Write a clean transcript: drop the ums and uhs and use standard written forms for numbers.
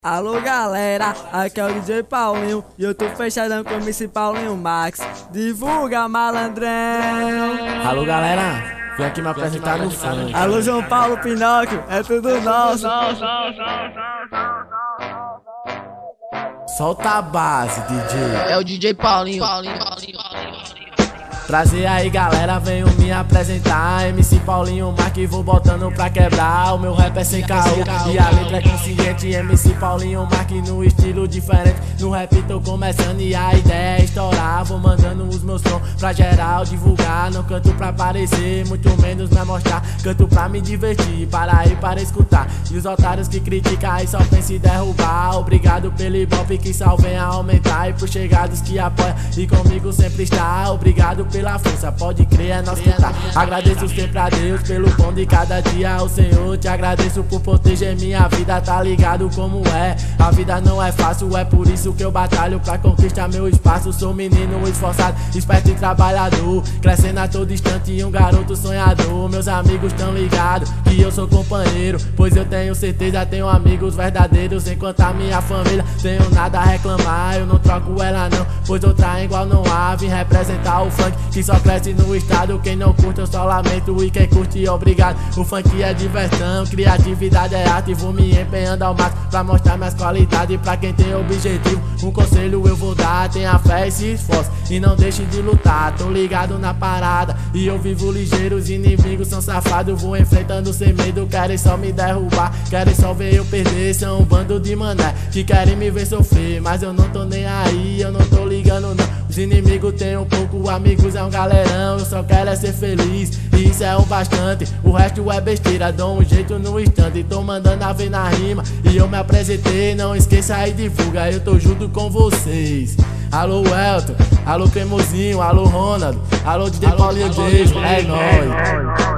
Alô galera, aqui é o DJ Paulinho e eu tô fechadão com o MC Paulinho Max. Divulga, malandrão! Alô galera, vim aqui me apresentar no funk. Alô João Paulo Pinóquio, é tudo nosso. Solta a base, DJ. É o DJ Paulinho. Prazer aí galera, venho me apresentar. MC Paulinho Max, vou botando pra quebrar. O meu rap é sem caô e a letra é consciente. MC Paulinho Max no estilo diferente. No rap tô começando e a ideia é estourar. Vou mandando os meus sons pra geral divulgar. Não canto pra aparecer, muito menos me mostrar. Canto pra me divertir, para ir para escutar. E os otários que criticam aí só pensam em derrubar. Obrigado pelo ibope que só vem a aumentar. E pros chegados que apoiam e comigo sempre está. Obrigado pela força, pode crer, é nós que tá. Agradeço sempre a Deus pelo pão de cada dia. Ao Senhor te agradeço por proteger minha vida. Tá ligado como é, a vida não é fácil. É por isso que eu batalho pra conquistar meu espaço. Sou menino esforçado, esperto e trabalhador, crescendo a todo instante e um garoto sonhador. Meus amigos tão ligados que eu sou companheiro, pois eu tenho certeza, tenho amigos verdadeiros. Enquanto a minha família tenho nada a reclamar. Eu não troco ela não, pois outra igual não há. Vim representar o funk que só cresce no estado. Quem não curte eu só lamento, e quem curte obrigado. O funk é diversão, criatividade é arte. Vou me empenhando ao máximo pra mostrar minhas qualidades. Pra quem tem objetivo, um conselho eu vou dar: tenha fé e se esforce e não deixe de lutar. Tô ligado na parada e eu vivo ligeiro. Os inimigos são safados, vou enfrentando sem medo. Querem só me derrubar, querem só ver eu perder. São um bando de mané que querem me ver sofrer, mas eu não tô nem aí, eu não tô ligando não. Os inimigos têm um pouco, amigos é um galerão. Eu só quero é ser feliz e isso é o bastante. O resto é besteira, dou um jeito no instante. Tô mandando a ver na rima e eu me apresentei. Não esqueça aí, divulga, eu tô junto com vocês. Alô Elton, alô Cremosinho, alô Ronald, alô DJ Paulinho, beijo, é nóis.